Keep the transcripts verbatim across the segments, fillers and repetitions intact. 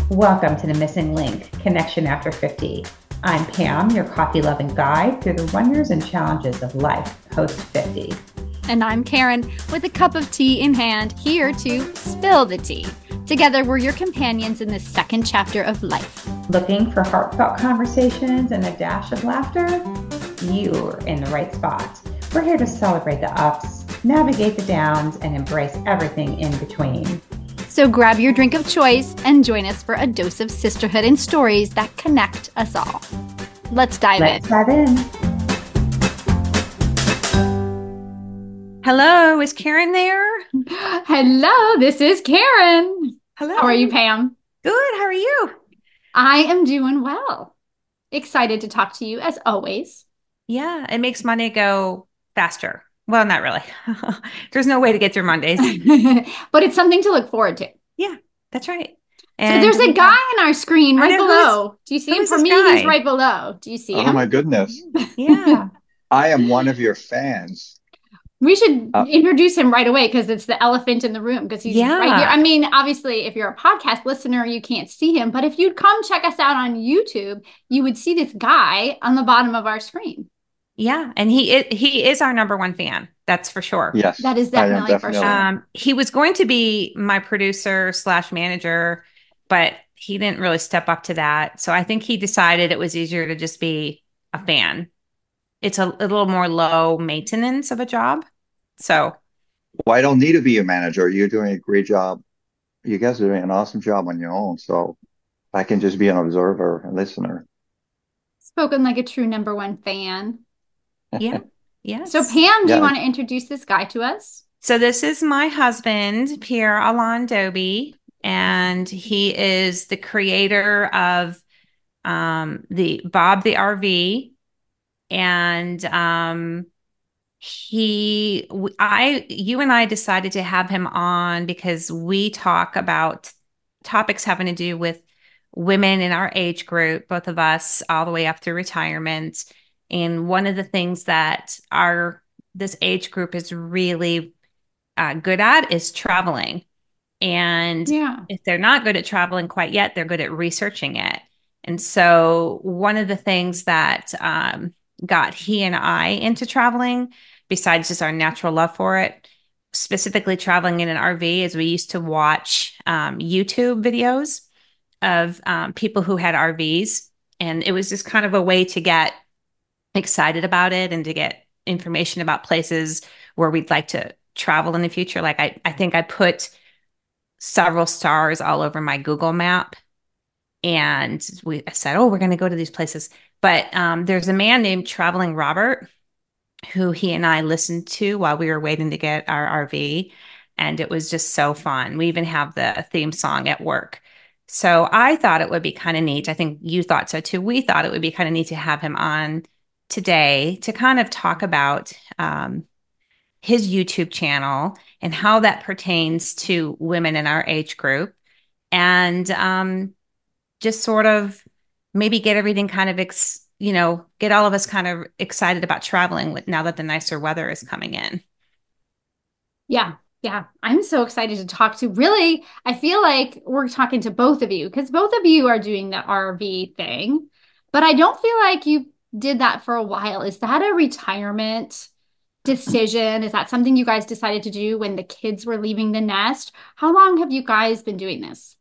Welcome to the Missing Link Connection After fifty. I'm Pam, your coffee loving guide through the wonders and challenges of life post fifty. And I'm Karen with a cup of tea in hand, here to spill the tea. Together, we're your companions in this second chapter of life. Looking for heartfelt conversations and a dash of laughter? You're in the right spot. We're here to celebrate the ups, navigate the downs, and embrace everything in between. So grab your drink of choice and join us for a dose of sisterhood and stories that connect us all. Let's dive Let's in. dive in. Hello, is Karen there? Hello, this is Karen. Hello. How are you, Pam? Good. How are you? I am doing well. Excited to talk to you as always. Yeah, it makes Monday go faster. Well, not really. There's no way to get through Mondays. But it's something to look forward to. Yeah, that's right. So And there's a guy on our screen I right know below. Do you see who him? is For this me, guy? he's right below. Do you see Oh him? my goodness. Yeah. I am one of your fans. We should Uh, introduce him right away because it's the elephant in the room because he's Yeah. right here. I mean, obviously, if you're a podcast listener, you can't see him. But if you'd come check us out on YouTube, you would see this guy on the bottom of our screen. Yeah, and he is, he is our number one fan. That's for sure. Yes. That is I am definitely for sure. Um, he was going to be my producer slash manager, but he didn't really step up to that. So I think he decided it was easier to just be a fan. It's a, a little more low maintenance of a job. So Well, I don't need to be a manager. You're doing a great job. You guys are doing an awesome job on your own. So I can just be an observer and listener. Spoken like a true number one fan. yeah, yes. So, Pam, do Yeah. you want to introduce this guy to us? So this is my husband, Pierre Alain Doby, and he is the creator of um, the Bob the R V, and um, he, w- I, you and I decided to have him on because we talk about topics having to do with women in our age group, both of us, all the way up through retirement. And one of the things that our this age group is really uh, good at is traveling. And Yeah. if they're not good at traveling quite yet, they're good at researching it. And so, one of the things that um, got he and I into traveling, besides just our natural love for it, specifically traveling in an R V, is we used to watch um, YouTube videos of um, people who had R Vs. And it was just kind of a way to get excited about it and to get information about places where we'd like to travel in the future. Like I, I think I put several stars all over my Google map. And we I said, oh, we're going to go to these places. But um, there's a man named Traveling Robert who he and I listened to while we were waiting to get our R V. And it was just so fun. We even have the theme song at work. So I thought it would be kind of neat. I think you thought so too. We thought it would be kind of neat to have him on today to kind of talk about um, his YouTube channel and how that pertains to women in our age group. And um, just sort of maybe get everything kind of, ex, you know, get all of us kind of excited about traveling with, now that the nicer weather is coming in. Yeah. Yeah. I'm so excited to talk to. Really, I feel like we're talking to both of you because both of you are doing the R V thing, but I don't feel like you did that for a while. Is that a retirement decision? Is that something you guys decided to do when the kids were leaving the nest? How long have you guys been doing this?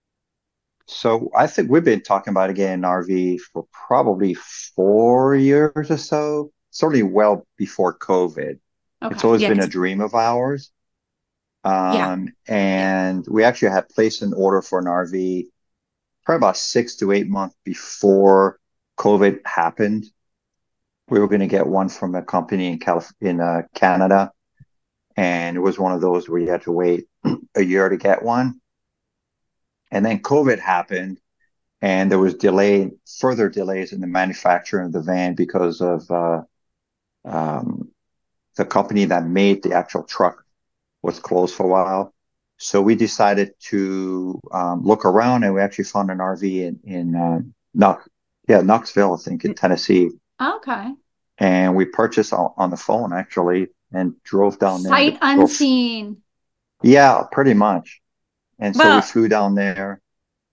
So I think we've been talking about it getting an R V for probably four years or so, certainly well before COVID. It's Okay. always Yeah, been a 'cause- dream of ours. yeah, Um, and we actually had placed an order for an R V probably about six to eight months before COVID happened. We were going to get one from a company in Calif in uh, Canada, and it was one of those where you had to wait a year to get one. And then COVID happened, and there was delay, further delays in the manufacturing of the van because of uh, um, the company that made the actual truck was closed for a while. So we decided to um, look around, and we actually found an R V in in uh, Knox, yeah, Knoxville, I think, in Tennessee. Okay. And we purchased on, on the phone actually, and drove down there. Sight to go f- unseen. yeah, pretty much. And so we well, flew down there.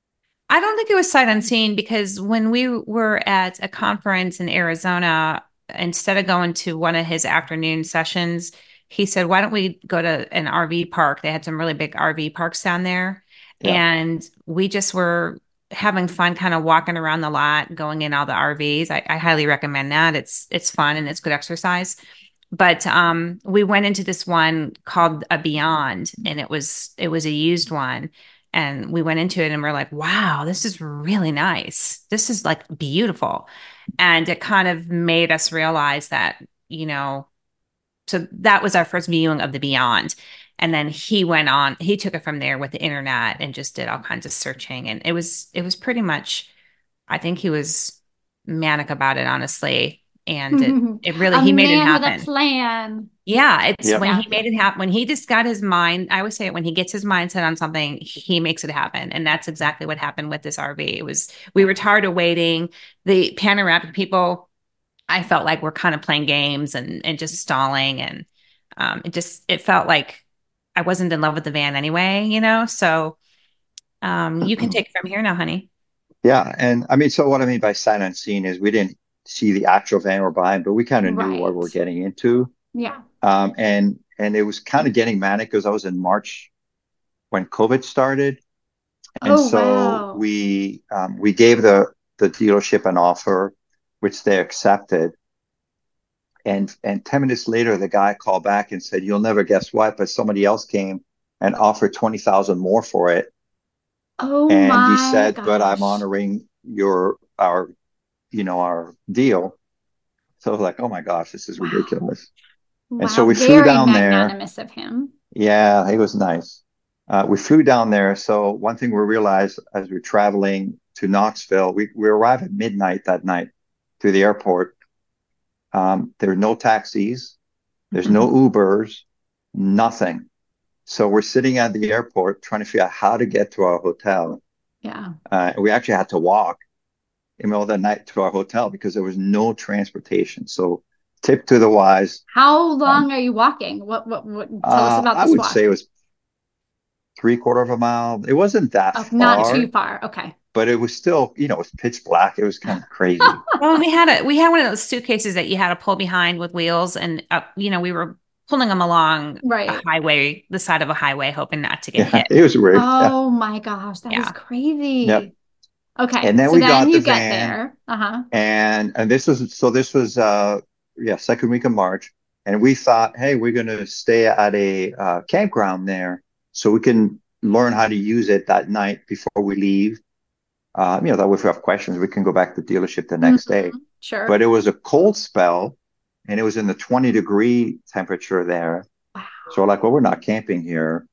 I don't think it was sight unseen because when we were at a conference in Arizona, instead of going to one of his afternoon sessions, he said, why don't we go to an R V park? They had some really big R V parks down there. Yeah. And we just were having fun kind of walking around the lot, going in all the R Vs. I, I highly recommend that. It's it's fun and it's good exercise. But um, we went into this one called a Beyond, and it was it was a used one. And we went into it and we're like, wow, this is really nice. This is like beautiful. And it kind of made us realize that, you know, so that was our first viewing of the Beyond. And then he went on, he took it from there with the internet and just did all kinds of searching. And it was, it was pretty much, I think he was manic about it, honestly. And it, it really, A he made it man with happen. a plan. Yeah, it's Yep. when Yeah. he made it happen, when he just got his mind, I always say it, when he gets his mindset on something, he makes it happen. And that's exactly what happened with this R V. It was, we were tired of waiting. The panoramic people, I felt like we're kind of playing games and, and just stalling. And um, it just, it felt like I wasn't in love with the van anyway, you know? So um, you can take it from here now, honey. Yeah. And I mean, so what I mean by sight unseen is we didn't see the actual van we're buying, but we kind of knew what Right. we're getting into. Yeah. Um, and and it was kind of getting manic because I was in March when COVID started. And Oh, so wow. we um, we gave the the dealership an offer, which they accepted. And and ten minutes later, the guy called back and said, "You'll never guess what, but somebody else came and offered twenty thousand more for it." Oh And he my said, "But I'm gosh. honoring your our you know our deal." So I was like, "Oh my gosh, this is Wow. ridiculous." And so Wow. we flew Very down there. magnanimous of him. Yeah, it was nice. Uh, we flew down there. So one thing we realized as we we're traveling to Knoxville, we, we arrived at midnight that night to the airport. Um, there are no taxis. There's no Ubers, nothing. So we're sitting at the airport trying to figure out how to get to our hotel. Yeah. Uh, we actually had to walk in the middle of the night to our hotel because there was no transportation. So tip to the wise. How Um, long are you walking? What, what, what, tell us uh, about I this would say walk. it was three quarter of a mile. It wasn't that Oh, not far, too far. Okay. but it was still, you know, it was pitch black. It was kind of crazy. Well, we had a we had one of those suitcases that you had to pull behind with wheels, and uh, you know, we were pulling them along a Right. highway, the side of a highway, hoping not to get Yeah, hit. it was weird. Yeah. Oh my gosh. That is Yeah. crazy. Yep. Okay. And then So we then got the you get van, there. Uh-huh. and and this was so this was uh yeah second week of March, and we thought, hey, we're gonna stay at a uh, campground there so we can learn how to use it that night before we leave. Uh, you know, that way if we have questions, we can go back to the dealership the next day. Mhm. Sure. But it was a cold spell, and it was in the twenty degree temperature there. Wow. So we're like, well, we're not camping here.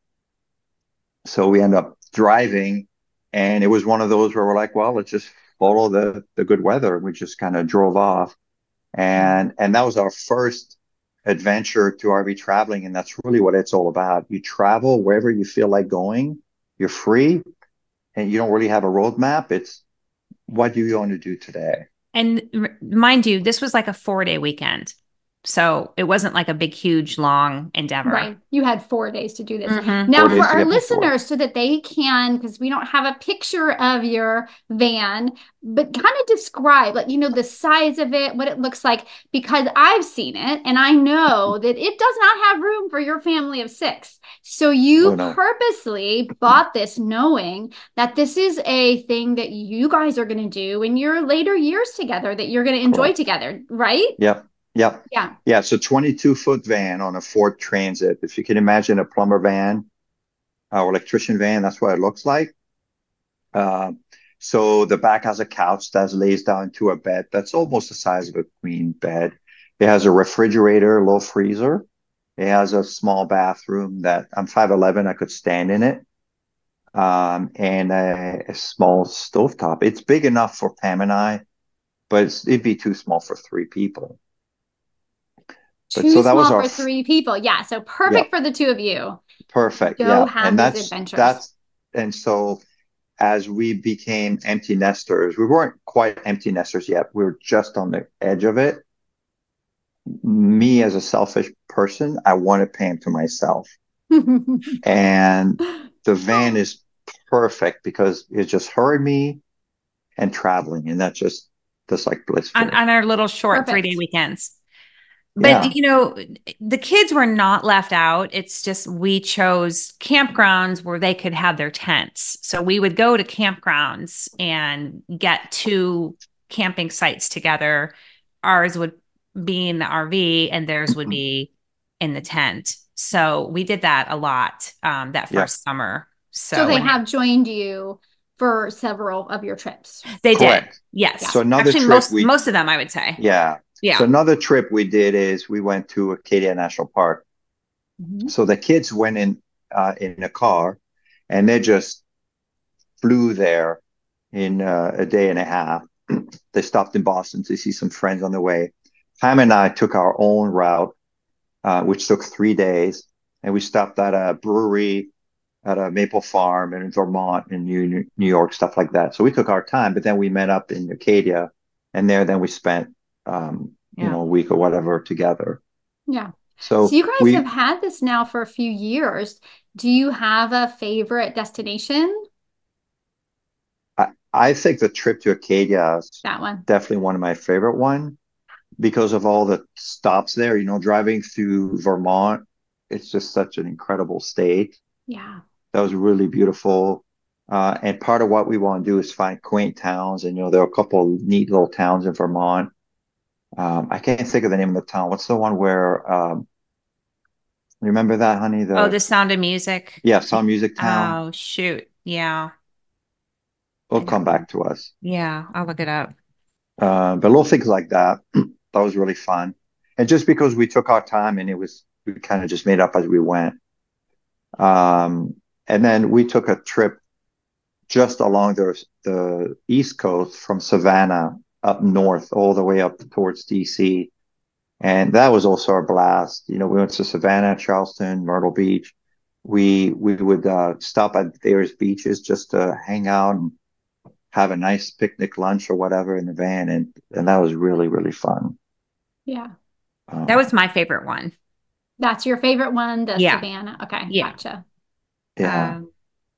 So we end up driving, and it was one of those where we're like, well, let's just follow the the good weather. We just kind of drove off, and and that was our first adventure to R V traveling, and that's really what it's all about. You travel wherever you feel like going. You're free, and you don't really have a roadmap. It's what do you want to do today? And r- mind you, this was like a four day weekend. So it wasn't like a big, huge, long endeavor. Right. You had four days to do this. Mhm. Now, Four for days to our get before. listeners, so that they can, because we don't have a picture of your van, but kind of describe, like, you know, the size of it, what it looks like, because I've seen it and I know that it does not have room for your family of six. So you Oh no. purposely bought this knowing that this is a thing that you guys are going to do in your later years together, that you're going to enjoy Correct. together, right? Yep. Yep. Yeah. Yeah. So twenty-two foot van on a Ford Transit. If you can imagine a plumber van uh, or electrician van, that's what it looks like. Uh, so the back has a couch that lays down to a bed that's almost the size of a queen bed. It has a refrigerator, low freezer. It has a small bathroom that I'm five eleven. I could stand in it. Um, and a, a small stovetop. It's big enough for Pam and I, but it's, it'd be too small for three people. But Too so that was small our for f- three people. Yeah. So yeah, perfect for the two of you. perfect. Go Yeah. have And these that's adventures. that's and so as we became empty nesters, we weren't quite empty nesters yet. We were just on the edge of it. Me as a selfish person, I wanted Pam to myself. And the van is perfect because it's just her and me and traveling, and that's just just like blissful. On, on our little short Perfect. three day weekends. Yeah. But, you know, the kids were not left out. It's just we chose campgrounds where they could have their tents. So we would go to campgrounds and get two camping sites together. Ours would be in the R V and theirs would be in the tent. So we did that a lot um, that Yeah. first summer. So, So they and it- have joined you for several of your trips. they did. Correct. Yes. So another Actually, trip most, we- most of them, I would say. Yeah. Yeah. So another trip we did is we went to Acadia National Park. Mhm. So the kids went in uh, in a car, and they just flew there in uh, a day and a half. They stopped in Boston to see some friends on the way. Pam and I took our own route, uh, which took three days, and we stopped at a brewery, at a maple farm in Vermont, in New New York, stuff like that. So we took our time, but then we met up in Acadia, and there then we spent um, you Yeah. know a week or whatever together. Yeah. So, So you guys we, have had this now for a few years. Do you have a favorite destination? I, I think the trip to Acadia is That one. definitely one of my favorite one because of all the stops there. You know, driving through Vermont, it's just such an incredible state. Yeah. That was really beautiful. Uh, and part of what we want to do is find quaint towns. And, you know, there are a couple of neat little towns in Vermont. Um, I can't think of the name of the town. What's the one where, um, remember that, honey? The, Oh, The Sound of Music. yeah, Sound Music Town. Oh, shoot. Yeah. It'll come back to us. Yeah. I'll look it up. Uh, but little things like that, that was really fun. And just because we took our time and it was, we kind of just made up as we went. Um, and then we took a trip just along the, the East Coast from Savannah up north, all the way up towards D C. And that was also a blast. You know, we went to Savannah, Charleston, Myrtle Beach. We, we would, uh, stop at various beaches just to hang out and have a nice picnic lunch or whatever in the van. And, and that was really, really fun. Yeah. Um, That was my favorite one. That's your favorite one, the Yeah. Savannah. Okay. Yeah. Gotcha. yeah. Um,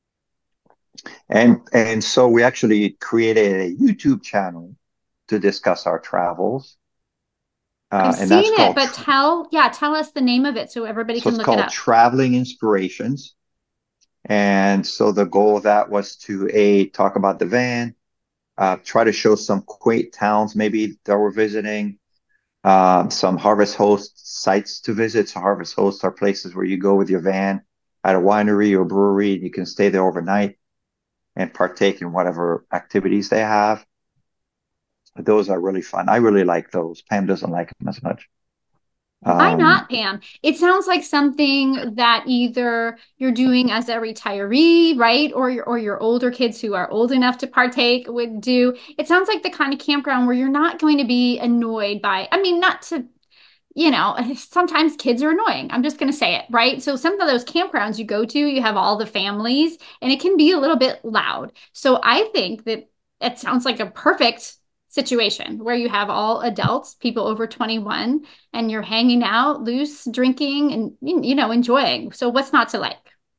And and so we actually created a YouTube channel to discuss our travels. Uh, I've and that's seen it, called but tell, yeah, tell us the name of it so everybody so can it's look it called up. Traveling Inspirations. And so the goal of that was to a talk about the van, uh, try to show some quaint towns maybe that we're visiting, um, some Harvest Host sites to visit. So Harvest Hosts are places where you go with your van at a winery or brewery, and you can stay there overnight and partake in whatever activities they have. Those are really fun. I really like those. Pam doesn't like them as much. Why Um, not, Pam? It sounds like something that either you're doing as a retiree, right? Or your or your older kids who are old enough to partake would do. It sounds like the kind of campground where you're not going to be annoyed by, I mean, not to, you know, sometimes kids are annoying. I'm just going to say it, right? So some of those campgrounds you go to, you have all the families and it can be a little bit loud. So I think that it sounds like a perfect situation where you have all adults, people over twenty-one, and you're hanging out loose, drinking and, you know, enjoying. So what's not to like?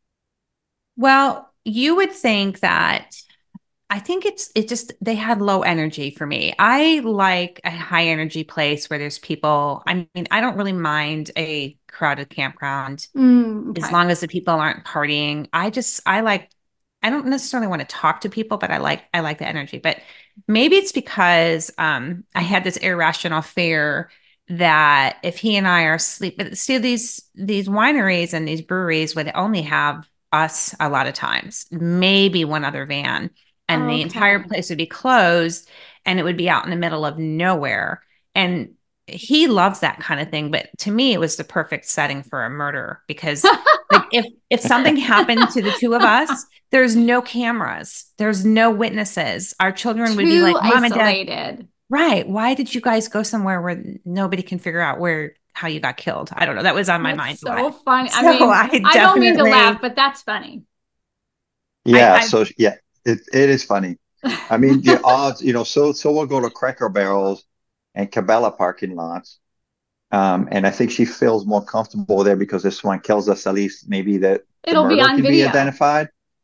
well, you would think that I think it's it just they had low energy for me. I like a high energy place where there's people. I mean, I don't really mind a crowded campground Mm, as okay. long as the people aren't partying. I just I like I don't necessarily want to talk to people, but I like I like the energy. But maybe it's because um I had this irrational fear that if he and I are asleep, but see these these wineries and these breweries would only have us a lot of times, maybe one other van, and the entire Okay. place would be closed and it would be out in the middle of nowhere. And he loves that kind of thing, but to me, it was the perfect setting for a murder because like if if something happened to the two of us, there's no cameras, there's no witnesses. Our children would be Too like, Mom and Dad, isolated. right? Why did you guys go somewhere where nobody can figure out where how you got killed? I don't know. That was on my mind That's a lot. so funny. I So mean, I I don't mean to definitely- laugh, but that's funny. yeah. I- I- so yeah, it, it is funny. I mean, the odds, you know, so, so we'll go to Cracker Barrels and Cabela parking lots. Um, and I think she feels more comfortable there because if someone kills us, at least maybe that the It'll be murder on can be video. identified.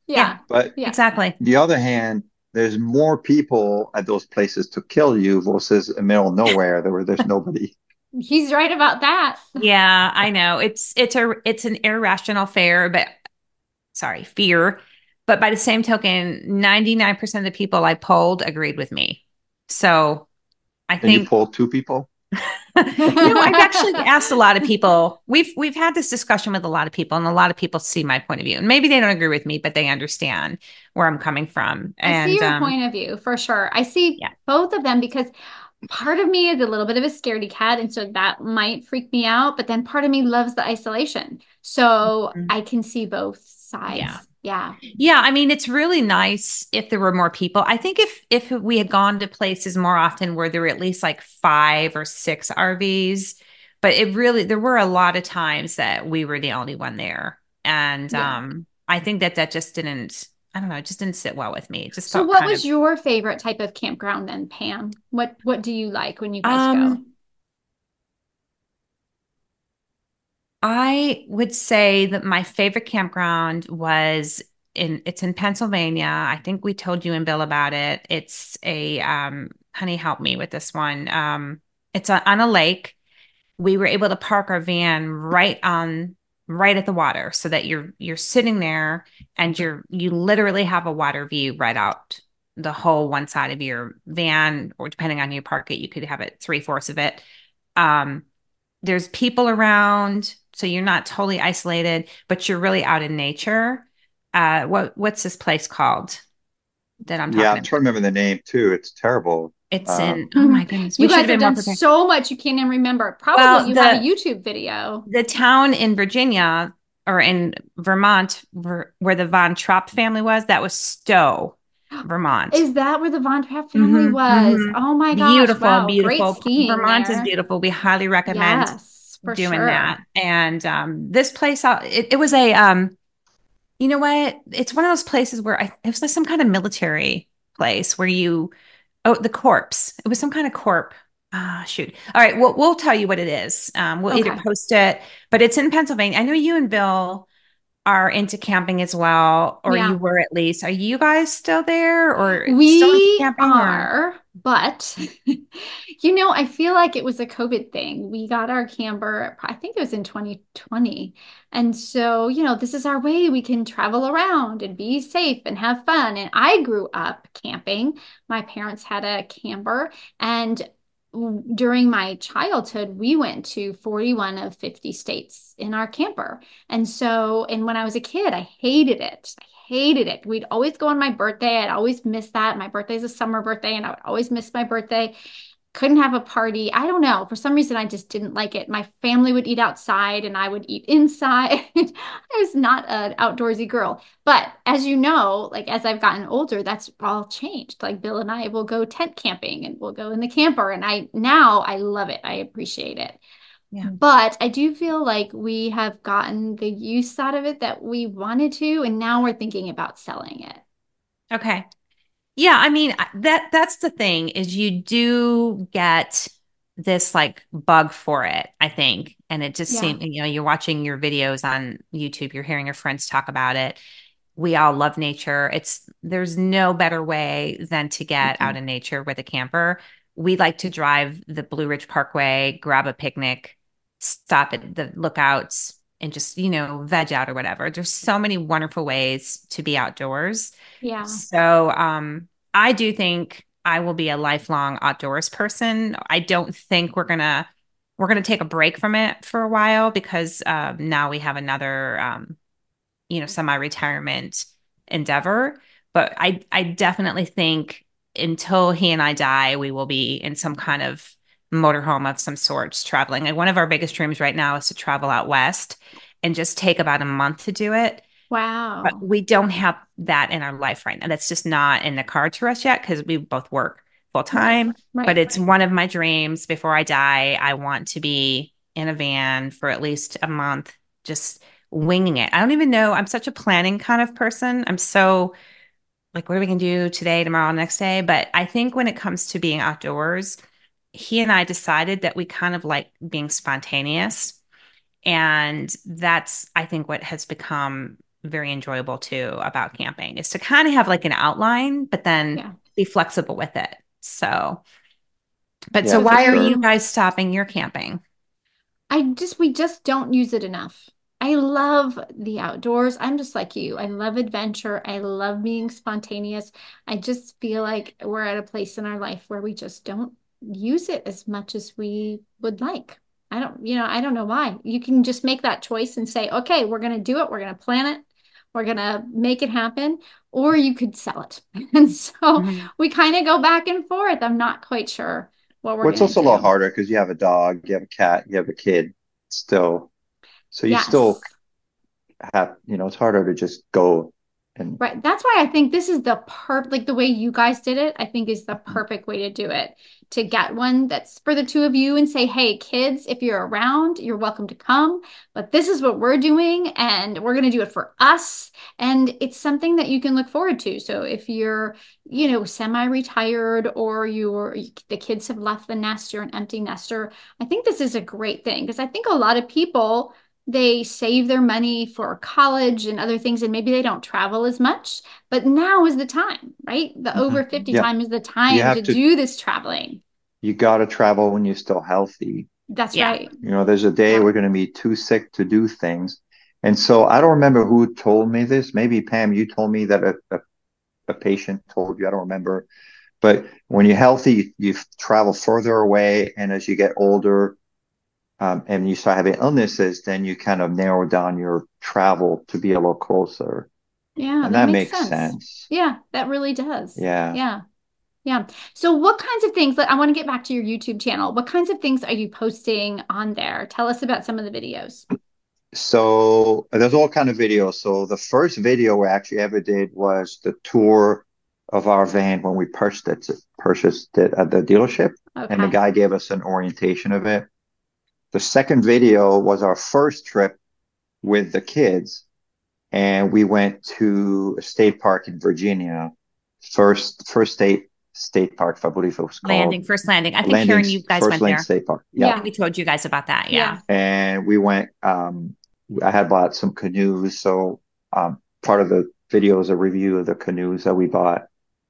Yeah. But Yeah. exactly. the other hand, there's more people at those places to kill you versus a middle of nowhere where there's nobody. He's right about that. Yeah, I know. It's it's a it's an irrational fear, but sorry, fear. But by the same token, ninety-nine percent of the people I polled agreed with me. So I And you think pull two people. no, I've actually asked a lot of people. We've we've had this discussion with a lot of people, and a lot of people see my point of view. And maybe they don't agree with me, but they understand where I'm coming from. I see And your um, point of view for sure. I see yeah, both of them because part of me is a little bit of a scaredy cat, and so that might freak me out. But then part of me loves the isolation. So Mhm. I can see both Yeah. sides. Yeah. Yeah, I mean, it's really nice if there were more people. I think if if we had gone to places more often where there were at least like five or six R Vs, but it really there were a lot of times that we were the only one there, and Yeah. um, I think that that just didn't. I don't know, it just didn't sit well with me. It just So felt what kind of was your favorite type of campground then, Pam? What what do you like when you guys go? um. I would say that my favorite campground was in it's in Pennsylvania. I think we told you and Bill about it. It's a um honey help me with this one. Um it's on, on a lake. We were able to park our van right on right at the water so that you're you're sitting there and you're you literally have a water view right out the whole one side of your van, or depending on your park it, you could have it three-fourths of it. Um there's people around, so you're not totally isolated, but you're really out in nature. Uh, what what's this place called that I'm Yeah, talking I'm about? trying to remember the name too. It's terrible. It's in, Um, oh my goodness, we You should guys have have been more done prepared. so much you can't even remember. Probably Well, you have a the YouTube video. the town in Virginia or in Vermont where, where the Von Trapp family was, that was Stowe, Vermont. Is that where the Von Trapp family hmm was? hmm Oh my gosh. Beautiful, Wow. Great beautiful. skiing Vermont is there. beautiful. We highly recommend Yes, for doing sure. that. And um, this place, uh, it, it was a um, you know what? It's one of those places where I, it was like some kind of military place where you, oh, the corpse. It was some kind of corp. Ah, shoot. All right. We'll, we'll tell you what it is. Um, we'll either Okay. post it, but it's in Pennsylvania. I know you and Bill are into camping as well, or you Yeah. were at least. Are you guys still there or still into We camping or? are, but you know, I feel like it was a COVID thing. We got our camper, I think it was in twenty twenty. And so, you know, this is our way we can travel around and be safe and have fun. And I grew up camping. My parents had a camper, and during my childhood, we went to forty-one of fifty states in our camper. And so, and when I was a kid, I hated it. I hated it. We'd always go on my birthday. I'd always miss that. My birthday is a summer birthday, and I would always miss my birthday. Couldn't have a party. I don't know. For some reason, I just didn't like it. My family would eat outside and I would eat inside. I was not an outdoorsy girl. But as you know, like as I've gotten older, that's all changed. Like Bill and I will go tent camping and we'll go in the camper. And I now I love it. I appreciate it. Yeah. But I do feel like we have gotten the use out of it that we wanted to, and now we're thinking about selling it. Okay. Yeah, I mean that that's the thing is you do get this like bug for it, I think. And it just Yeah. seems, you know, you're watching your videos on YouTube, you're hearing your friends talk about it. We all love nature. It's there's no better way than to get out Mm-mm. in nature with a camper. We like to drive the Blue Ridge Parkway, grab a picnic, stop at the lookouts and just, you know, veg out or whatever. There's so many wonderful ways to be outdoors. Yeah. So, um, I do think I will be a lifelong outdoors person. I don't think we're gonna we're gonna take a break from it for a while because um, now we have another um, you know, semi-retirement endeavor. But I I definitely think until he and I die, we will be in some kind of motorhome of some sorts traveling. And one of our biggest dreams right now is to travel out west and just take about a month to do it. But Wow. we don't have that in our life right now. That's just not in the cards for us yet because we both work full Right. time. But Right. it's one of my dreams before I die. I want to be in a van for at least a month, just winging it. I don't even know. I'm such a planning kind of person. I'm so like, what are we going to do today, tomorrow, next day? But I think when it comes to being outdoors, he and I decided that we kind of like being spontaneous. And that's, I think, what has become very enjoyable too about camping is to kind of have like an outline, but then Yeah. be flexible with it. So, but Yeah, so for why are sure. you guys stopping your camping? I just, we just don't use it enough. I love the outdoors. I'm just like you. I love adventure. I love being spontaneous. I just feel like we're at a place in our life where we just don't use it as much as we would like. I don't, you know, I don't know why. You can just make that choice and say, okay, we're going to do it. We're going to plan it. We're going to make it happen. Or you could sell it. And so Mhm. we kind of go back and forth. I'm not quite sure what we're Well, it's going to also a lot do. harder because you have a dog, you have a cat, you have a kid still. So you still Yes. have, you know, it's harder to just go and Right. That's why I think this is the perfect, like the way you guys did it, I think is the perfect way to do it. To get one that's for the two of you and say, hey, kids, if you're around, you're welcome to come. But this is what we're doing, and we're going to do it for us. And it's something that you can look forward to. So if you're, you know, semi-retired or you're the kids have left the nest, you're an empty nester, I think this is a great thing because I think a lot of people they save their money for college and other things, and maybe they don't travel as much. But now is the time, right? The over Mhm. fifty Yeah, time is the you time to have to, do this traveling. you got to travel when you're still healthy. That's Yeah. right. You know, there's a day Yeah. we're going to be too sick to do things. And so I don't remember who told me this. Maybe Pam, you told me that a, a, a patient told you. I don't remember. But when you're healthy, you, you travel further away. And as you get older, um, and you start having illnesses, then you kind of narrow down your travel to be a little closer. Yeah, And that that makes makes sense. sense. Yeah, that really does. Yeah. Yeah. Yeah. So what kinds of things, like I want to get back to your YouTube channel. What kinds of things are you posting on there? Tell us about some of the videos. So there's all kind of videos. So the first video we actually ever did was the tour of our van when we purchased it, purchased it at the dealership, and the Okay. guy gave us an orientation of it. The second video was our first trip with the kids, and we went to a state park in Virginia, first first state state park, I believe it was Landing, called first landing. I think Karen, you Landings, guys First went Lane there. State Park. I Yeah, think Yeah. we told you guys about that. Yeah. Yeah. and we went. Um, I had bought some canoes, so um, part of the video is a review of the canoes that we bought,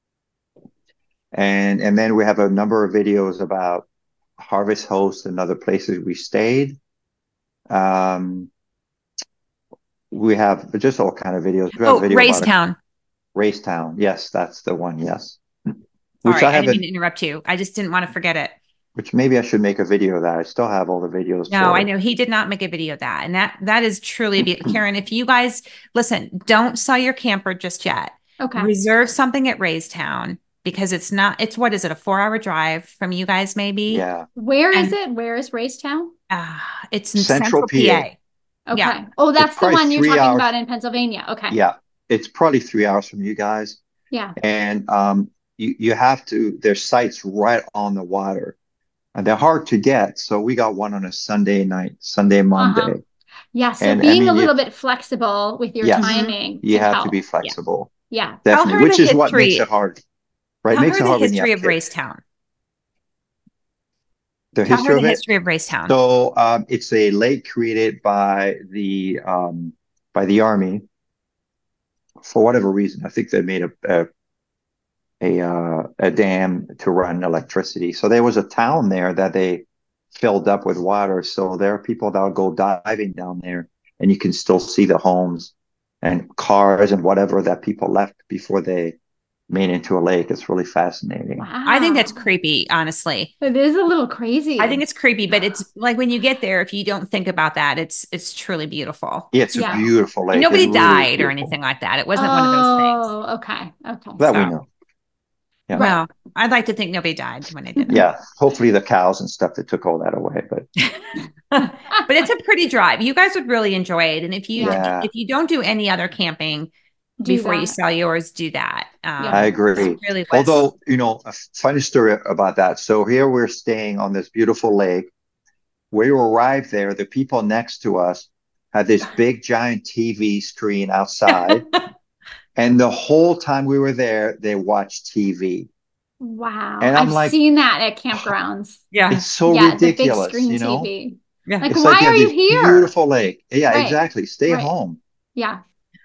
and and then we have a number of videos about Harvest Host and other places we stayed. Um, we have just all kind of videos. We have a Oh, video about a Raystown. Racetown. Yes, that's the one. Yes, which Sorry, I I didn't mean haven't. to interrupt you. I just didn't want to forget it. Which maybe I should make a video of that. I still have all the videos No, I for know he did not make a video of that. And that that is truly be Karen, if you guys listen, don't sell your camper just yet. Okay. Reserve something at Raystown because it's not, it's what is it, a four hour drive from you guys, maybe? Yeah, Where is And it? Where is Racetown? uh, it's in Central central P A. P A. Okay. Yeah. Oh, It's that's the probably one you're three talking hours. about in Pennsylvania. Okay. Yeah, it's probably three hours from you guys, Yeah. and um, you you have to. There's sites right on the water, and they're hard to get. So we got one on a Sunday night, Sunday, Uh-huh. Monday, Yeah. So and I being a mean, you little bit flexible with your yes, Mhm. timing you can have to be help. Yeah. flexible, Yeah. Tell definitely, her the which is what makes it history. hard, right? Tell Makes her it the hard when you history have of kids. Raystown. The Tell history her of the it. history of Raystown. So um, it's a lake created by the um, by the Army for whatever reason. I think they made a a a, uh, a dam to run electricity. So there was a town there that they filled up with water. So there are people that will go diving down there, and you can still see the homes and cars and whatever that people left before they made into a lake. It's really fascinating. I think that's Wow. creepy, honestly. It is a little I crazy. think it's creepy, but it's like when you get there, if you don't think about that, it's it's truly beautiful. Yeah, it's a Yeah. beautiful And lake. It nobody really is died or beautiful anything like that. It wasn't one of those things. Oh, okay. Okay. that we So, know. Yeah. Right. well, I'd like to think nobody died when they did it. Yeah, hopefully the cows and stuff that took all that away. But But it's a pretty drive. You guys would really enjoy it. And if you Yeah. yeah, if you don't do any other camping Do before you that. sell yours, do that. Yeah. I Um, agree. really was. Although, you know, a funny story about that. So here we're staying on this beautiful lake. When we arrived there, the people next to us had this big giant T V screen outside. And the whole time we were there, they watched T V. Wow. And I'm I've like, seen that at campgrounds. yeah. it's so Yeah, the big ridiculous, screen you know? T V. Yeah. Like, It's why like you are have you this here? beautiful lake. Yeah, Right. exactly. Stay Right. home. Yeah.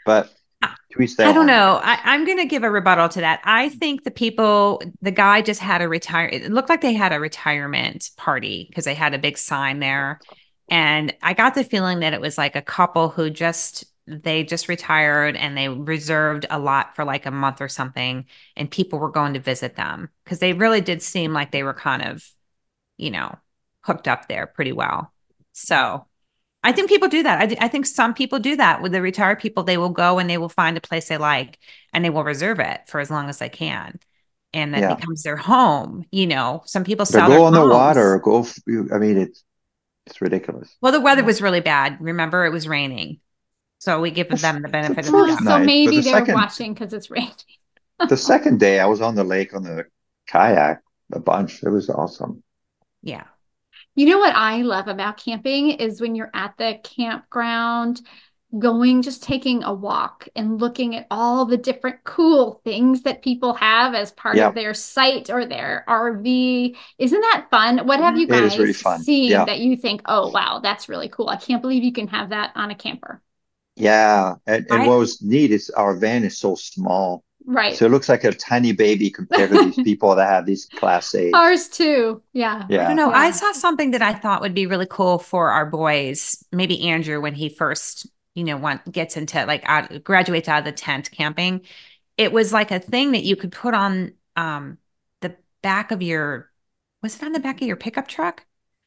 But to each their I don't own, I know. I, guess. I'm going to give a rebuttal to that. I think the people, the guy just had a retire. It looked like they had a retirement party because they had a big sign there. And I got the feeling that it was like a couple who just, they just retired and they reserved a lot for like a month or something. And people were going to visit them because they really did seem like they were kind of, you know, hooked up there pretty well. So I think people do that. I, I think some people do that with the retired people. They will go and they will find a place they like and they will reserve it for as long as they can. And that Yeah. becomes their home. You know, some people But sell their go on the water, homes. go, f- you- I mean, it's, it's ridiculous. Well, the weather Yeah. was really bad. Remember, it was raining. So we give Well, f- them the the benefit of the Oh, first doubt. so night, but maybe the they're second, watching because it's raining. the second day I was on the lake on the kayak a bunch. It was awesome. Yeah. You know what I love about camping is when you're at the campground, going, just taking a walk and looking at all the different cool things that people have as part of Yeah, their site or their R V. Isn't that fun? What have you it is really guys fun. seen Yeah. that you think, oh, wow, that's really cool? I can't believe you can have that on a camper. Yeah. And, and I what was neat is our van is so small. Right. So it looks like a tiny baby compared to these people that have these class eights. Ours too. Yeah. I don't Yeah. know. I Yeah. saw something that I thought would be really cool for our boys. Maybe Andrew, when he first, you know, want, gets into like out, graduates out of the tent camping. It was like a thing that you could put on um the back of your, was it on the back of your pickup truck?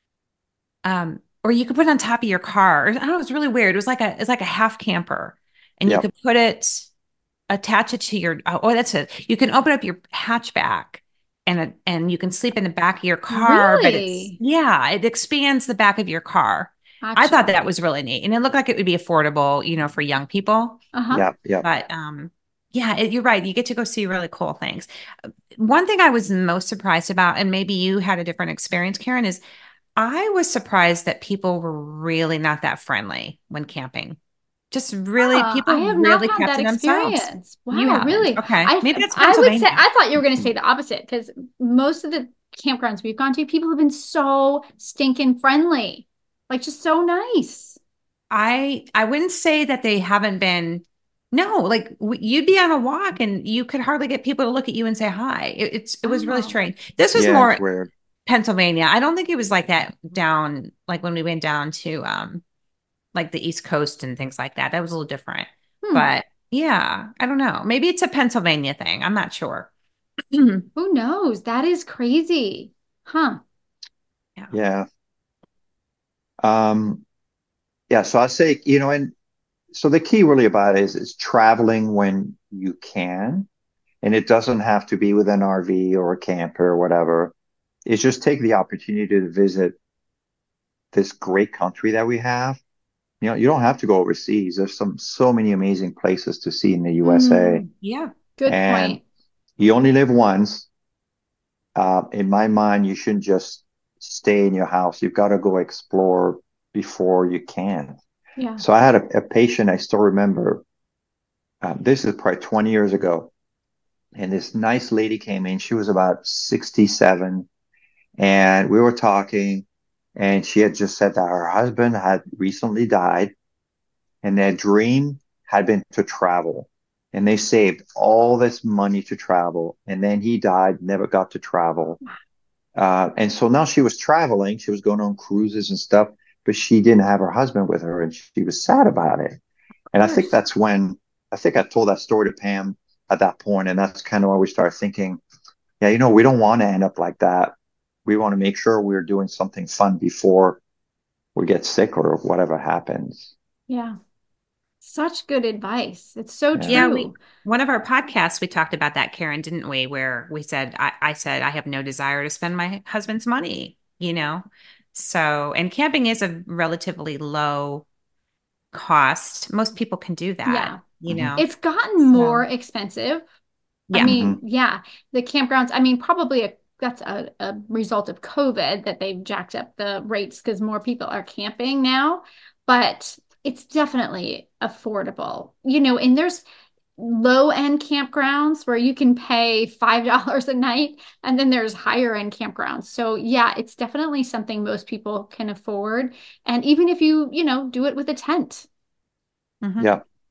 Um, or you could put it on top of your car. Or, I don't know, it was really weird. It was like a it's like a half camper. And you Yep. could put it, attach it to your, oh, oh, that's it. You can open up your hatchback and it, and you can sleep in the back of your car, but it's, Really? yeah, it expands the back of your car. I thought Gotcha. that was really neat. And it looked like it would be affordable, you know, for young people. Uh-huh. Yep. Yep. But um, yeah, it, you're right. You get to go see really cool things. One thing I was most surprised about, and maybe you had a different experience, Karen, is I was surprised that people were really not that friendly when camping. Just really, Huh, I people have not really had kept that to themselves. experience. You Wow, haven't. really? Okay. I Maybe that's I would say Pennsylvania. I thought you were going to say the opposite because most of the campgrounds we've gone to, people have been so stinking friendly, like just so nice. I I wouldn't say that they haven't been. No, like w- you'd be on a walk and you could hardly get people to look at you and say hi. It, it's it was really Wow. strange. This was Yeah, it's more weird. Pennsylvania. I don't think it was like that down like when we went down to um like the East Coast and things like that. That was a little different. Hmm. But yeah, I don't know. Maybe it's a Pennsylvania thing. I'm not sure. Yeah. Who knows? That is crazy. Huh. Yeah. Um, yeah. So I say, you know, and so the key really about it is is traveling when you can, and it doesn't have to be with an R V or a camper or whatever. It's just take the opportunity to visit this great country that we have. You know, you don't have to go overseas. There's some so many amazing places to see in the U S A, Mm, Yeah. good and point. you only live once. Uh, in my mind, you shouldn't just stay in your house. You've got to go explore before you can. Yeah. So I had a, a patient I still remember. Uh, this is probably twenty years ago, and this nice lady came in. She was about sixty-seven, and we were talking, and she had just said that her husband had recently died, and their dream had been to travel. And they saved all this money to travel, and then he died, never got to travel. Uh, and so now she was traveling, she was going on cruises and stuff, but she didn't have her husband with her, and she was sad about it. Of And I think course. that's when I think I told that story to Pam at that point, and that's kind of why we started thinking, yeah, you know, we don't want to end up like that. We want to make sure we're doing something fun before we get sick or whatever happens. Yeah. Such good advice. It's so Yeah. Yeah, we true. one of our podcasts we talked about that, Karen, didn't we? Where we said I, I said I have no desire to spend my husband's money, you know. So, and camping is a relatively low cost. Most people can do that, Yeah. you hmm know. It's gotten more So, expensive. I yeah. hmm mean, yeah, the campgrounds, I mean, probably a, that's a, a result of COVID that they've jacked up the rates because more people are camping now, but it's definitely affordable, you know, and there's low end campgrounds where you can pay five dollars a night, and then there's higher end campgrounds. So yeah, it's definitely something most people can afford. And even if you, you know, do it with a tent. Mhm. Yeah.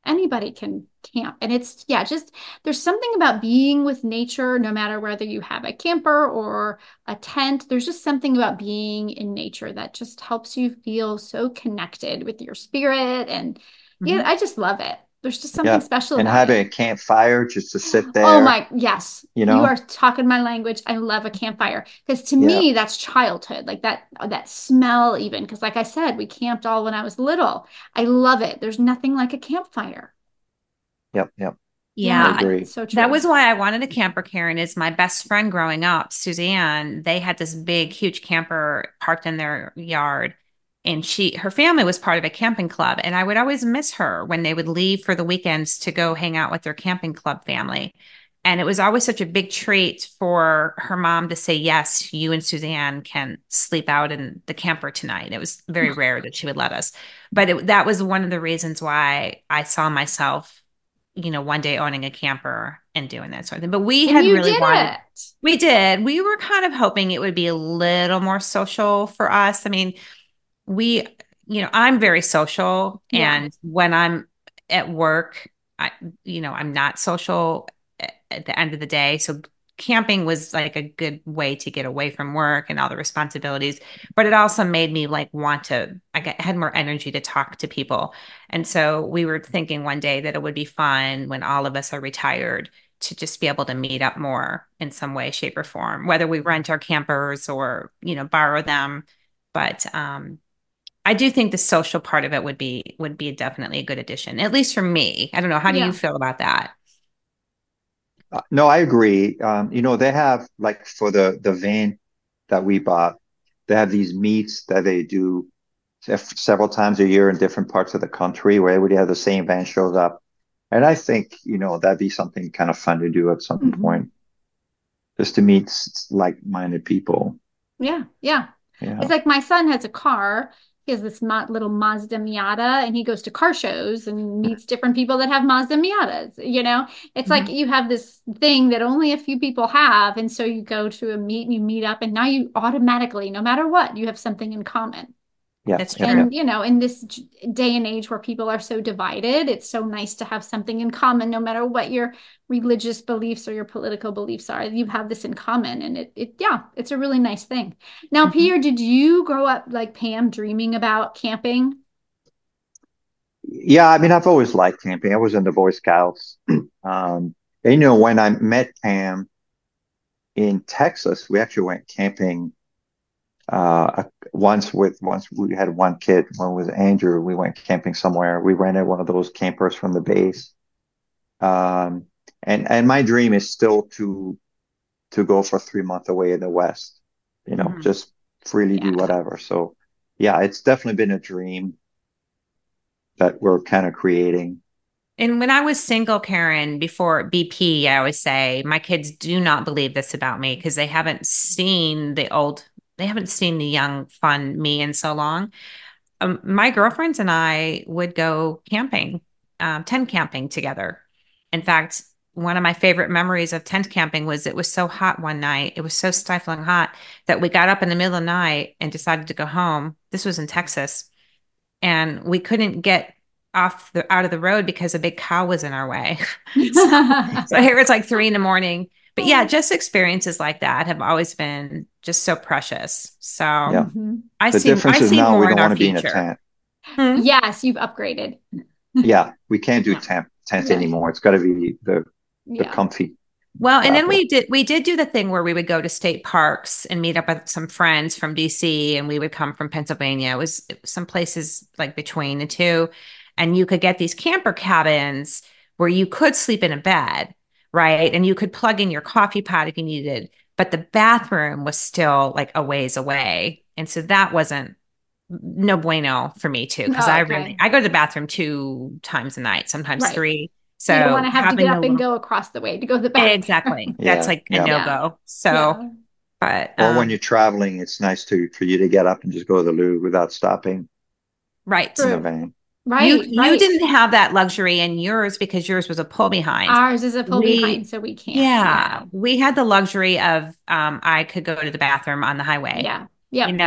Anybody can camp. And it's, yeah, just there's something about being with nature, no matter whether you have a camper or a tent. There's just something about being in nature that just helps you feel so connected with your spirit. And yeah, Mhm. I just love it. There's just something Yeah. special And about having it. a campfire just to sit Oh there, my, yes. you You are know? talking my language. I love a campfire because to Yeah. me that's childhood. Like that that smell even because like I said, we camped all when I was little. I love it. There's nothing like a campfire. Yep. Yep. I Yeah, Yeah, agree. it's so that true. was why I wanted a camper, Karen, is my best friend growing up, Suzanne. They had this big, huge camper parked in their yard. And she, her family was part of a camping club. And I would always miss her when they would leave for the weekends to go hang out with their camping club family. And it was always such a big treat for her mom to say, yes, you and Suzanne can sleep out in the camper tonight. It was very rare that she would let us. But it, that was one of the reasons why I saw myself, you know, one day owning a camper and doing that sort of thing. But we And had you really did wanted, it. we did. We were kind of hoping it would be a little more social for us. I mean, we, you know, I'm very social, Yeah. and when I'm at work, I, you know, I'm not social at, at the end of the day. So camping was like a good way to get away from work and all the responsibilities, but it also made me like want to, I got, had more energy to talk to people. And so we were thinking one day that it would be fun when all of us are retired to just be able to meet up more in some way, shape, or form, whether we rent our campers or, you know, borrow them. But um, I do think the social part of it would be would be definitely a good addition, at least for me. I don't know. How do you Yeah. feel about that? Uh, no, I agree. Um, you know, they have like for the the van that we bought, they have these meets that they do se- several times a year in different parts of the country where everybody has the same van shows up. And I think, you know, that'd be something kind of fun to do at some Mhm. point, just to meet s- like-minded people. Yeah. Yeah. It's Yeah. like my son has a car. He has this mo little Mazda Miata, and he goes to car shows and meets different people that have Mazda Miatas. You know, it's like Mhm. you have this thing that only a few people have. And so you go to a meet and you meet up, and now you automatically, no matter what, you have something in common. Yeah. That's Yep. Yep. true. And, you know, in this j- day and age where people are so divided, it's so nice to have something in common, no matter what your religious beliefs or your political beliefs are. You have this in common. And it, it, yeah, it's a really nice thing. Now, Mhm. Peter, did you grow up like Pam dreaming about camping? Yeah. I mean, I've always liked camping. I was in the Boy Scouts. Um, and, you know, when I met Pam in Texas, we actually went camping uh once with once we had one kid when was Andrew. We went camping somewhere. We rented one of those campers from the base. Um and and my dream is still to to go for three months away in the West, you know, Mhm. just freely do Yeah. whatever. So yeah, it's definitely been a dream that we're kind of creating. And when I was single, Karen, before B P, I always say my kids do not believe this about me because they haven't seen the old, they haven't seen the young, fun me in so long. Um, my girlfriends and I would go camping, um, tent camping together. In fact, one of my favorite memories of tent camping was it was so hot one night. It was so stifling hot that we got up in the middle of the night and decided to go home. This was in Texas, and we couldn't get off the out of the road because a big cow was in our way. So, so here it's like three in the morning. But yeah, just experiences like that have always been just so precious. So Yeah. Mhm. I The see difference I is see now we more in don't our want to be in a future. tent. Hmm? Yes, you've upgraded. Yeah, we can't do Yeah. tent tent Yeah. anymore. It's got to be the the Yeah. comfy Well, and then travel. we did we did do the thing where we would go to state parks and meet up with some friends from D C, and we would come from Pennsylvania. It was, it was some places like between the two, and you could get these camper cabins where you could sleep in a bed, right? And you could plug in your coffee pot if you needed, but the bathroom was still like a ways away. And so that wasn't no bueno for me too, because Oh, I really okay. I go to the bathroom two times a night, sometimes Right. three. You don't want So to have to get having a up and little go across the way to go to the bathroom. exactly. That's Yeah, like a yeah. Yeah. no-go. So, Yeah. but Or when um you're traveling, it's nice to for you to get up and just go to the loo without stopping right. in the True. van. You Right. you Right. didn't have that luxury in yours because yours was a pull behind. Ours is a pull behind, We so we can't. yeah, Yeah. we had the luxury of um I could go to the bathroom on the highway, Yeah. you Yep. know,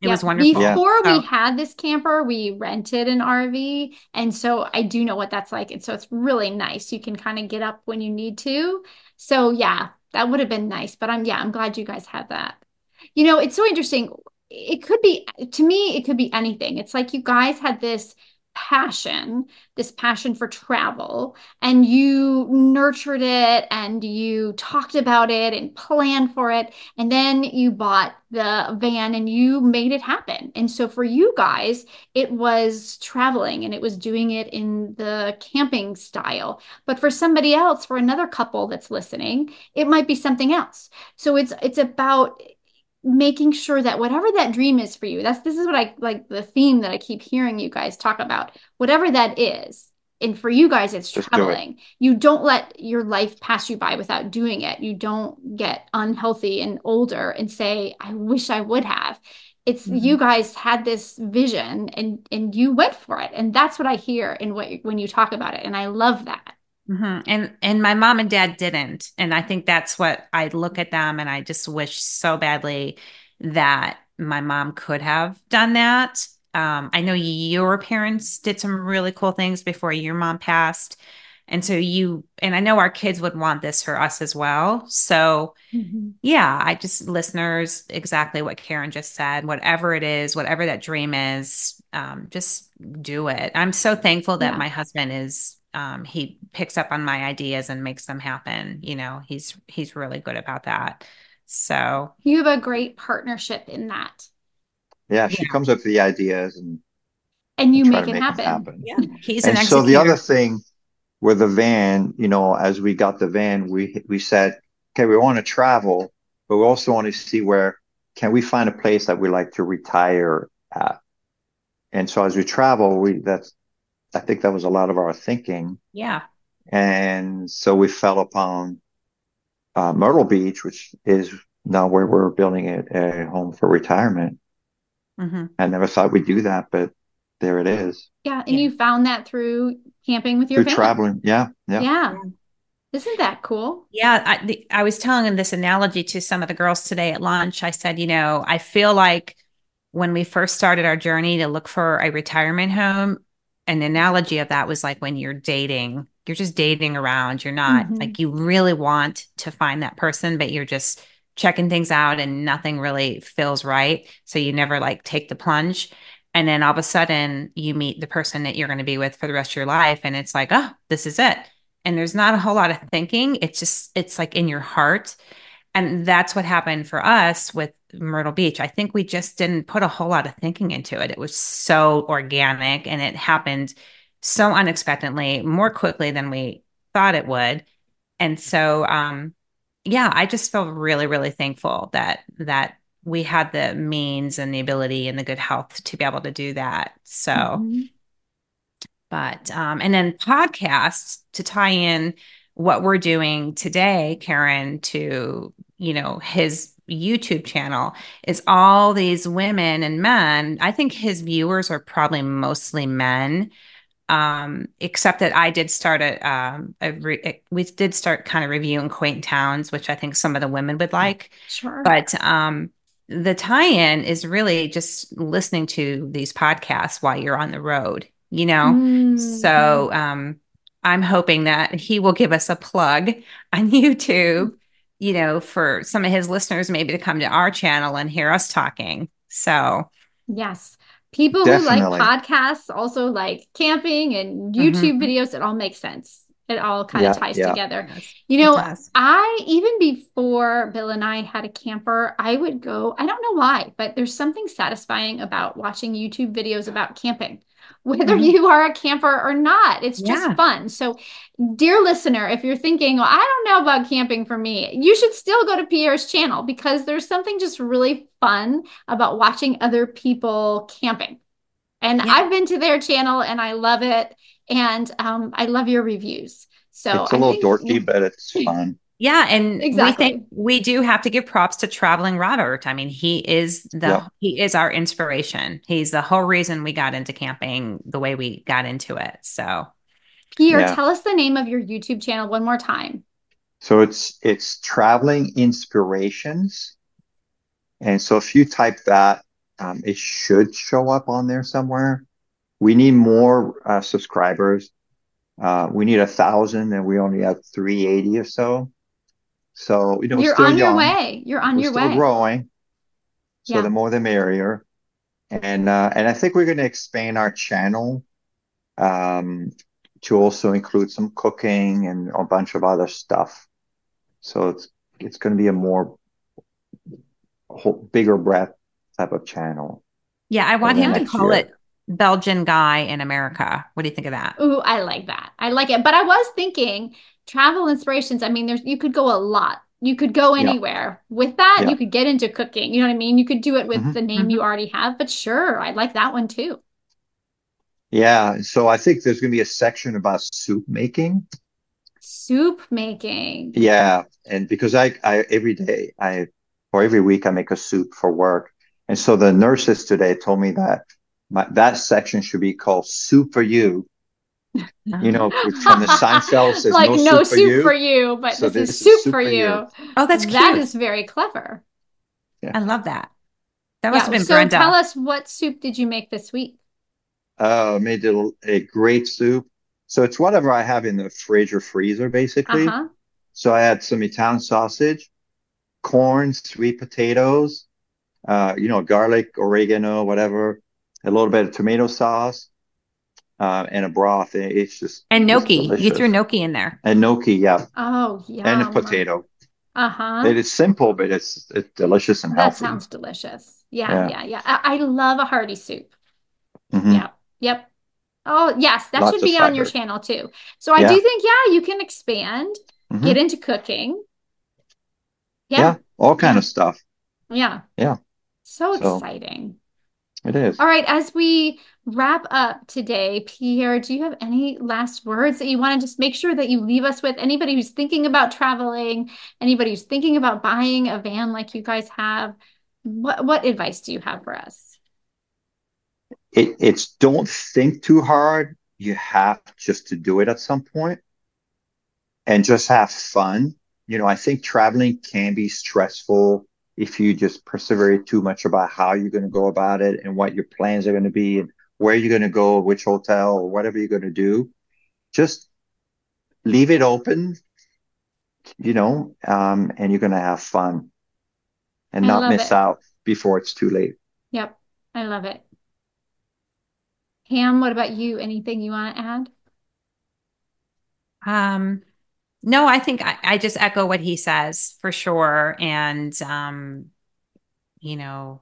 It Yeah, was wonderful. Yeah. before we So, had this camper, we rented an R V. And so I do know what that's like. And so it's really nice. You can kind of get up when you need to. So yeah, that would have been nice. But I'm, yeah, I'm glad you guys had that. You know, it's so interesting. It could be, to me, it could be anything. It's like you guys had this passion, this passion for travel, and you nurtured it and you talked about it and planned for it. And then you bought the van and you made it happen. And so for you guys, it was traveling and it was doing it in the camping style. But for somebody else, for another couple that's listening, it might be something else. So it's it's about making sure that whatever that dream is for you, that's this is what I like the theme that I keep hearing you guys talk about, whatever that is. And for you guys, it's Just do it. traveling. You don't let your life pass you by without doing it. You don't get unhealthy and older and say, I wish I would have. It's mhm. you guys had this vision and and you went for it. And that's what I hear in what when you talk about it. And I love that. Mhm. And and my mom and dad didn't. And I think that's what I look at them and I just wish so badly that my mom could have done that. Um, I know your parents did some really cool things before your mom passed. And so you, and I know our kids would want this for us as well. So Mhm. yeah, I just listeners, exactly what Karen just said, whatever it is, whatever that dream is, um, just do it. I'm so thankful that Yeah. my husband is, um, he picks up on my ideas and makes them happen. You know, he's, he's really good about that. So You have a great partnership in that. Yeah. She yeah, comes up with the ideas and And we you try make to it make them happen. happen. yeah, he's an And so the other executor. thing with the van, you know, as we got the van, we we said, okay, we want to travel, but we also want to see where can we find a place that we like to retire at. And so as we travel, we that's I think that was a lot of our thinking. Yeah. And so we fell upon uh, Myrtle Beach, which is now where we're building a, a home for retirement. Hmm. I never thought we'd do that, but there it is. Yeah. And Yeah. you found that through camping with your Through van. traveling. Yeah, yeah. Yeah. Isn't that cool? Yeah, I, the, I was telling this analogy to some of the girls today at lunch. I said, you know, I feel like when we first started our journey to look for a retirement home, an analogy of that was like when you're dating, you're just dating around. You're not Hmm. like you really want to find that person, but you're just checking things out and nothing really feels right. So you never like take the plunge. And then all of a sudden you meet the person that you're going to be with for the rest of your life. And it's like, oh, this is it, and there's not a whole lot of thinking. It's just, it's like in your heart. And that's what happened for us with Myrtle Beach. I think we just didn't put a whole lot of thinking into it. It was so organic and it happened so unexpectedly, more quickly than we thought it would. And so, um, yeah, I just feel really, really thankful that, that we had the means and the ability and the good health to be able to do that. So, Hmm. but um, and then podcasts to tie in what we're doing today, Karen, to you know his YouTube channel is all these women and men. I think his viewers are probably mostly men, um, except that I did start a, um, a re- we did start kind of reviewing quaint towns, which I think some of the women would like. Sure. But um, the tie-in is really just listening to these podcasts while you're on the road, you know? Hmm. So um, I'm hoping that he will give us a plug on YouTube, you know, for some of his listeners maybe to come to our channel and hear us talking. So, Yes. People who like Definitely. podcasts also like camping and YouTube mhm. videos. It all makes sense. It all kind of Yeah, ties yeah. together. Yes, You it know, does. I even before Bill and I had a camper, I would go, I don't know why, but there's something satisfying about watching YouTube videos about camping, whether Mhm. you are a camper or not. It's just Yeah. fun. So dear listener, if you're thinking, well, I don't know about camping for me, you should still go to Pierre's channel because there's something just really fun about watching other people camping. And Yeah. I've been to their channel and I love it. And um, I love your reviews. So It's a I little think, dorky, yeah, but it's fun. Yeah, and we think exactly. we do have to give props to Traveling Robert. I mean, he is the Yep. he is our inspiration. He's the whole reason we got into camping the way we got into it. So, Pierre, Yeah. tell us the name of your YouTube channel one more time. So it's it's traveling inspirations. And so if you type that Um, it should show up on there somewhere. We need more uh, subscribers. Uh, we need a thousand, and we only have three eighty or so. So, you know, You're still on your young. way. You're on We're your still way. growing. So Yeah. the more the merrier. And uh, and I think we're going to expand our channel um, to also include some cooking and a bunch of other stuff. So it's it's going to be a more whole, bigger breadth type of channel Yeah, I want over the him to Nice. next call year. it Belgian Guy in America. What do you think of that? Ooh, I like that. I like it. But I was thinking travel inspirations. I mean, there's you could go a lot. You could go Yeah, anywhere. With that, yeah. you could get into cooking. You know what I mean? You could do it with hmm the name you Hmm. already have, but sure, I like that one too. Yeah. So I think there's going to be a section about soup making. Soup making. Yeah, and because I, I every day I or every week I make a soup for work, and so the nurses today told me that my that section should be called "Soup for You." You know, from the Seinfeld says Like "No no soup for soup for you," you, but so this is this is soup soup for for you. you. Oh, that's That cute. is very clever. Yeah. I love that. That must have Yeah. been So tell Brenda. us, what soup did you make this week? Uh, made a, a great soup. So it's whatever I have in the fridge or freezer, basically. Uh-huh. So I had some Italian sausage, corn, sweet potatoes, uh, you know, garlic, oregano, whatever, a little bit of tomato sauce, uh, and a broth. And it's just And just gnocchi. You threw delicious. gnocchi in there. And gnocchi, yeah, Oh, and a yum. potato. Uh-huh. It is simple, but it's it's delicious and That healthy. sounds delicious. Yeah, Yeah. yeah, yeah. I, I love a hearty soup. hmm Yeah. Yep. Oh, yes, that Lots should of be on your fiber. channel too. So I do Yeah. think, yeah, you can expand, get hmm into cooking. Yeah. Yeah. All kind Yeah. of stuff. Yeah. Yeah. So So exciting. it is. All right, as we wrap up today, Pierre, do you have any last words that you want to just make sure that you leave us with? Anybody who's thinking about traveling, anybody who's thinking about buying a van like you guys have, what what advice do you have for us? It, it's don't think too hard. You have just to do it at some point and just have fun. You know, I think traveling can be stressful if you just persevere too much about how you're going to go about it and what your plans are going to be and where you're going to go, which hotel or whatever you're going to do. Just leave it open, you know, um, and you're going to have fun and I not love miss it. out before it's too late. Yep, I love it. Pam, what about you? Anything you want to add? Um, no, I think I, I just echo what he says for sure. And um, you know,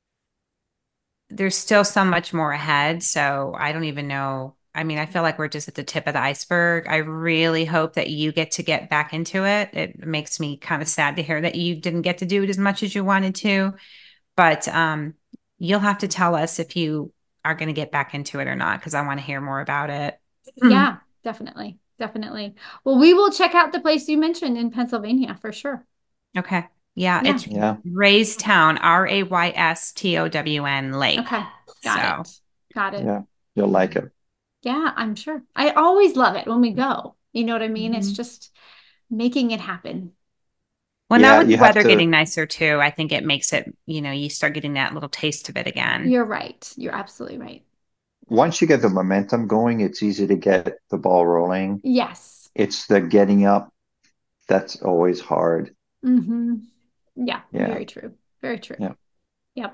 there's still so much more ahead. So I don't even know. I mean, I feel like we're just at the tip of the iceberg. I really hope that you get to get back into it. It makes me kind of sad to hear that you didn't get to do it as much as you wanted to. But um, you'll have to tell us if you are going to get back into it or not, because I want to hear more about it. Yeah, definitely. Definitely. Well, we will check out the place you mentioned in Pennsylvania for sure. Okay. Yeah, Yeah. it's Yeah. Raystown, R A Y S T O W N Lake. Okay. Got So, it. Got it. Yeah. You'll like it. Yeah, I'm sure. I always love it when we go. You know what I mean? It's mhm. just making it happen. Well, now Yeah. with the You have weather to, getting nicer too, I think it makes it, you know, you start getting that little taste of it again. You're right. You're absolutely right. once you get the momentum going, it's easy to get the ball rolling. Yes. It's the getting up that's always hard. Mm-hmm. Yeah, Yeah. very true. Very true. Yeah. Yep.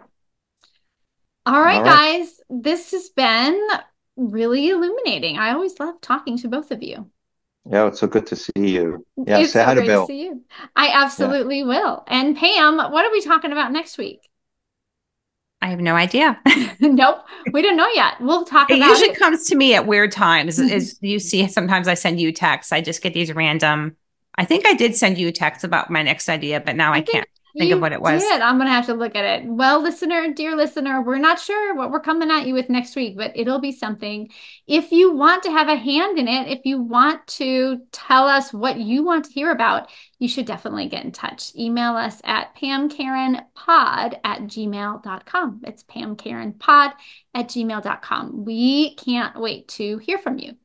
All right, All right. guys. This has been really illuminating. I always love talking to both of you. Yeah. It's so good to see you. Yeah. It's Say so hi to great to Bill. see you. I Yeah. absolutely will. And Pam, what are we talking about next week? I have no idea. Nope, we don't know yet. We'll talk It about usually it. comes to me at weird times. As you see, sometimes I send you texts. I just get these random. I think I did send you a text about my next idea, but now I I think can't think of you what it was. did. I'm gonna have to look at it. Well, listener, dear listener, we're not sure what we're coming at you with next week, but it'll be something. If you want to have a hand in it, if you want to tell us what you want to hear about, you should definitely get in touch. Email us at pamkarenpod at gmail dot com. It's pamkarenpod at gmail dot com. We can't wait to hear from you.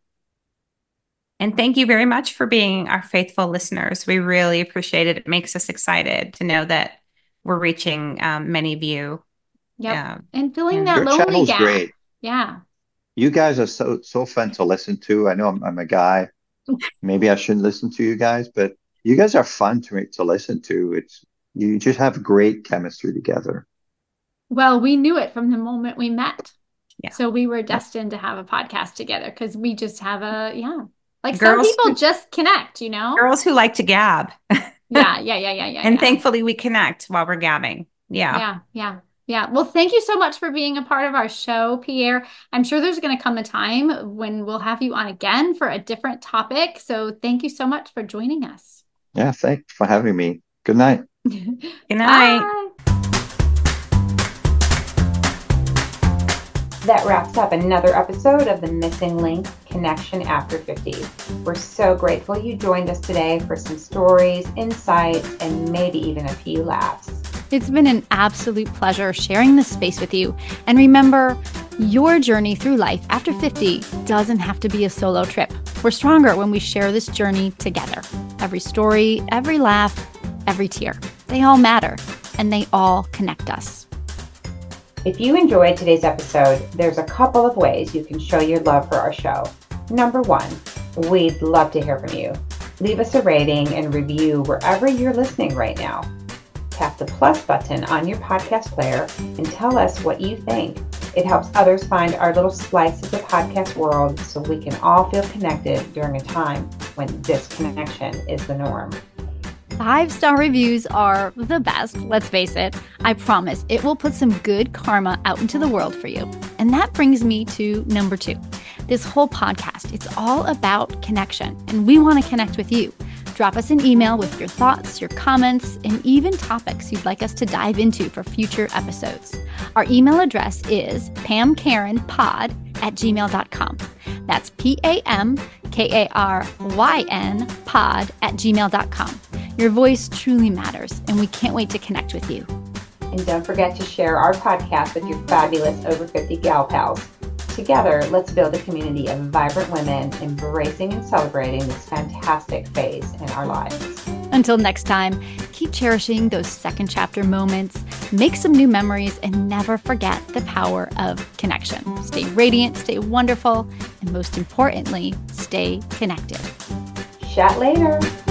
And thank you very much for being our faithful listeners. We really appreciate it. It makes us excited to know that we're reaching um, many of you Yep. Yeah. And filling Yeah. that Your lonely channel's gap. great. Yeah. You guys are so so fun to listen to. I know I'm, I'm a guy. Maybe I shouldn't listen to you guys, but you guys are fun to to listen to. It's you just have great chemistry together. Well, we knew it from the moment we met. Yeah. So we were Yeah. destined to have a podcast together because we just have a, yeah. Like some Girls people who- just connect, you know? Girls who like to gab. Yeah, yeah, yeah, yeah, yeah. And yeah. thankfully we connect while we're gabbing. Yeah. Yeah, yeah, yeah. Well, thank you so much for being a part of our show, Pierre. I'm sure there's going to come a time when we'll have you on again for a different topic. So thank you so much for joining us. Yeah, thanks for having me. Good night. Good night. Bye. That wraps up another episode of the Missing Link Connection After fifty. We're so grateful you joined us today for some stories, insights, and maybe even a few laughs. It's been an absolute pleasure sharing this space with you. And remember, your journey through life after fifty doesn't have to be a solo trip. We're stronger when we share this journey together. Every story, every laugh, every tear, they all matter, and they all connect us. If you enjoyed today's episode, there's a couple of ways you can show your love for our show. Number one, we'd love to hear from you. Leave us a rating and review wherever you're listening right now. Tap the plus button on your podcast player and tell us what you think. It helps others find our little slice of the podcast world so we can all feel connected during a time when disconnection is the norm. Five-star reviews are the best, let's face it. I promise it will put some good karma out into the world for you. And that brings me to number two. This whole podcast, it's all about connection, and we want to connect with you. Drop us an email with your thoughts, your comments, and even topics you'd like us to dive into for future episodes. Our email address is pamkarenpod at gmail dot com. That's P A M K A R Y N pod at gmail dot com. Your voice truly matters, and we can't wait to connect with you. And don't forget to share our podcast with your fabulous over fifty gal pals. Together, let's build a community of vibrant women embracing and celebrating this fantastic phase in our lives. Until next time, keep cherishing those second chapter moments, make some new memories, and never forget the power of connection. Stay radiant, stay wonderful, and most importantly, stay connected. Chat later.